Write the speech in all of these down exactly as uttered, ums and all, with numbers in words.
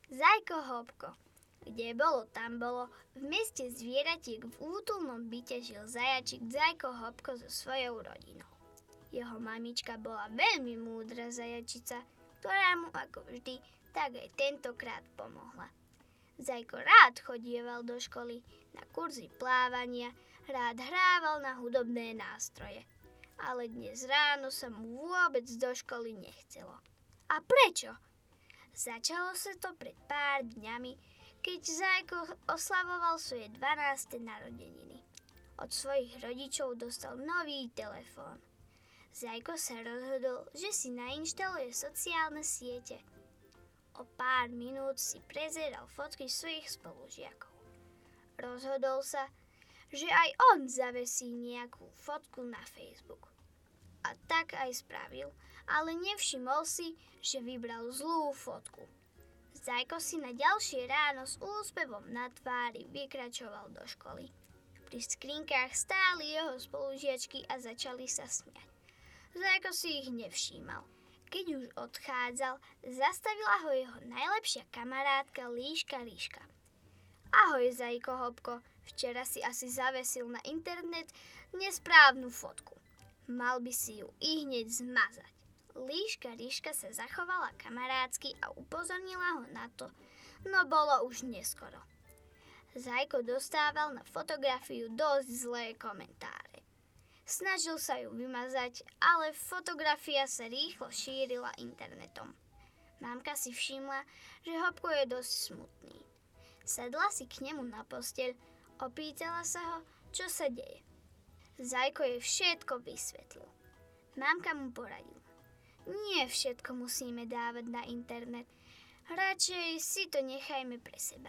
Zajko Hopko. Kde bolo, tam bolo. V meste zvieratiek v útulnom byte žil zajačik Zajko Hopko so svojou rodinou. Jeho mamička bola veľmi múdra zajačica, ktorá mu ako vždy tak aj tentokrát pomohla. Zajko rád chodieval do školy, na kurzy plávania, rád hrával na hudobné nástroje. Ale dnes ráno sa mu vôbec do školy nechcelo. A prečo? Začalo sa to pred pár dňami, keď Zajko oslavoval svoje dvanáste narodeniny. Od svojich rodičov dostal nový telefón. Zajko sa rozhodol, že si nainštaluje sociálne siete. O pár minút si prezeral fotky svojich spolužiakov. Rozhodol sa, že aj on zavesí nejakú fotku na Facebook. A tak aj spravil, ale nevšimol si, že vybral zlú fotku. Zajko si na ďalšie ráno s úspevom na tvári vykračoval do školy. Pri skrinkách stáli jeho spolužiačky a začali sa smiať. Zajko si ich nevšímal. Keď už odchádzal, zastavila ho jeho najlepšia kamarátka Líška Líška. Ahoj, Zajko Hopko, včera si asi zavesil na internet nesprávnu fotku. Mal by si ju ihneď zmazať. Líška Líška sa zachovala kamarátsky a upozornila ho na to, no bolo už neskoro. Zajko dostával na fotografiu dosť zlé komentáre. Snažil sa ju vymazať, ale fotografia sa rýchlo šírila internetom. Mamka si všimla, že Hopko je dosť smutný. Sadla si k nemu na posteľ, opýtala sa ho, čo sa deje. Zajko jej všetko vysvetlil. Mamka mu poradila. Nie všetko musíme dávať na internet, radšej si to nechajme pre seba.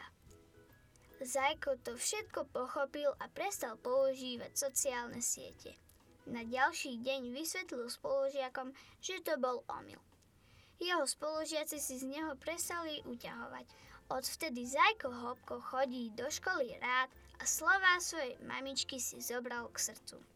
Zajko to všetko pochopil a prestal používať sociálne siete. Na ďalší deň vysvetlil spolužiakom, že to bol omyl. Jeho spolužiaci si z neho prestali uťahovať. Odvtedy Zajko Hopko chodí do školy rád a slová svojej mamičky si zobral k srdcu.